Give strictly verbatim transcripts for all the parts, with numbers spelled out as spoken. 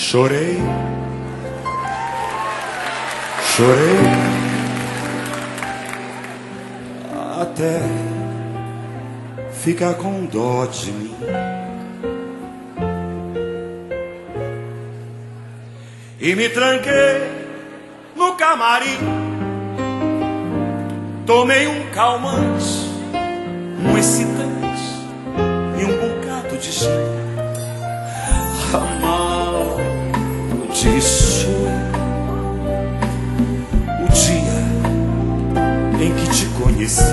Chorei, chorei, até ficar com dó de mim. E me tranquei no camarim, tomei um calmante, um excitante e um bocado de gin. Amaldiçoe o dia em que te conheci.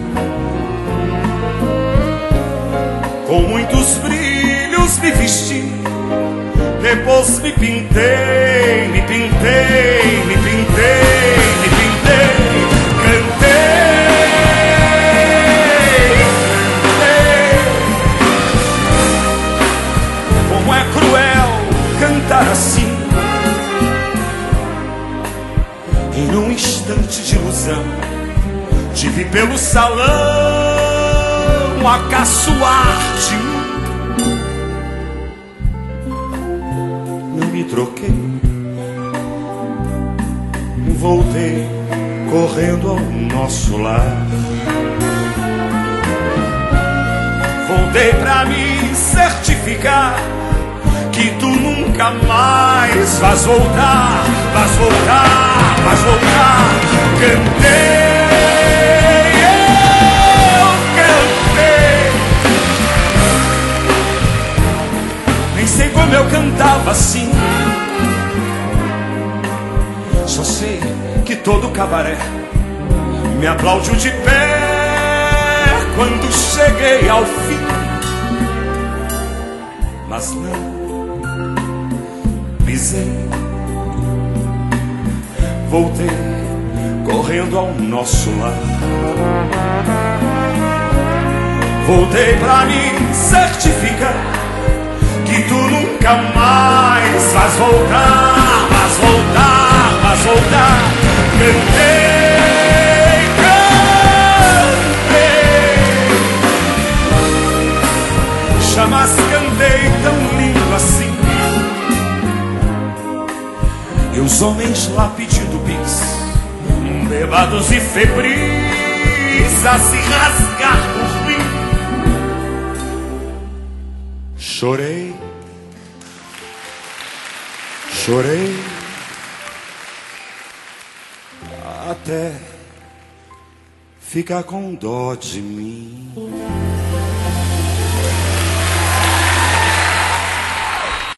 Com muitos brilhos me vesti, depois me pintei, me pintei, me pintei, me pintei, cantei, cantei. Como é cruel cantar assim, em um instante de ilusão, tive pelo salão a caçoar-te. Não me troquei, voltei correndo ao nosso lar. Voltei pra me certificar que tu nunca mais vais voltar, vais voltar, vais voltar. Cantei, eu cantei, nem sei como eu cantava assim. Só sei que todo cabaré me aplaudiu de pé quando cheguei ao fim. Mas não pisei, voltei correndo ao nosso lar. Voltei pra me certificar que tu nunca mais vais voltar, vais voltar, vais voltar. Cantei, cantei, jamais cantei tão lindo assim. E os homens lá pedindo bis, bebados e febris, a se rasgar por mim. Chorei, chorei, até ficar com dó de mim.